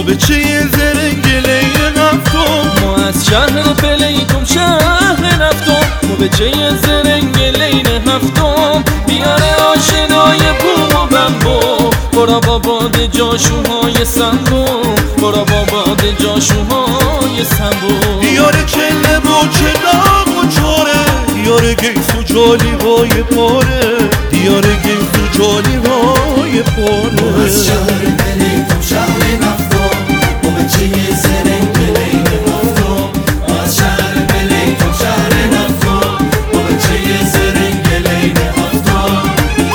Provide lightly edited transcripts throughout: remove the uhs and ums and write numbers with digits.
به چه زرنگ لین هفتم ما از شهر پلیتم شهر نفتم ما به چه زرنگ لین هفتم بیاره آشنای بوم و بمبو برا با باد جاشوهای سنبو برا با باد جاشوهای سنبو بیاره کله و چلاق و چاره دیاره گیس و جالی های پاره دیاره گیس و جالی های پاره از شهر پلیتم شهر نفتم ما به چه زرنگ لین هفتم از شهر پلیتم شهر نفتم ما به چه زرنگ لین هفتم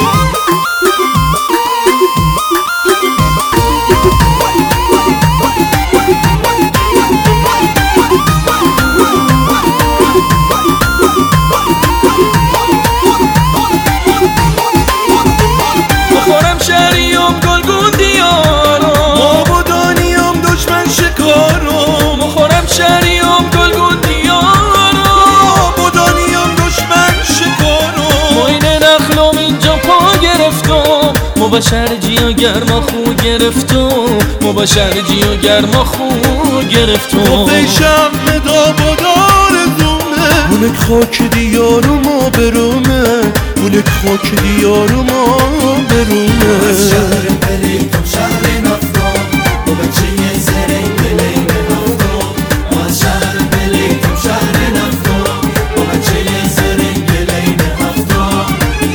بخورم شهریم گلگون دیارم ما با دانیم دشمن شکارم بخورم شهریم گلگون دیارم ما با دانیم دشمن شکارم ما این نخلم اینجا پا گرفتم ما با شرجی و گرما خو گرفتم ما با شرجی و گرما خو گرفتم فیشم مدابادار زومه مولک خاک دیارو ما برومه مولک خاک دیارو ما برومه از شهر پلیتم شهر نفتم ما به چه زرنگ لین هفتم از شهر پلیتم شهر نفتم ما به چه زرنگ لین هفتم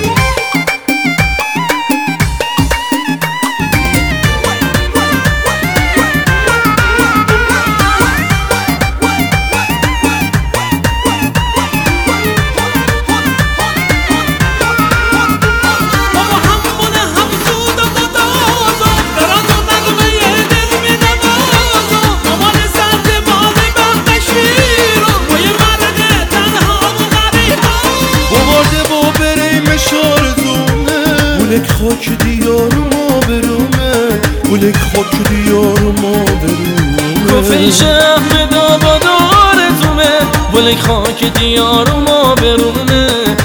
مولک خاک دیارو ما برومه مولک خاک دیارو ما برومه کفه شهر دابادار زومه مولک خاک دیارو ما برونه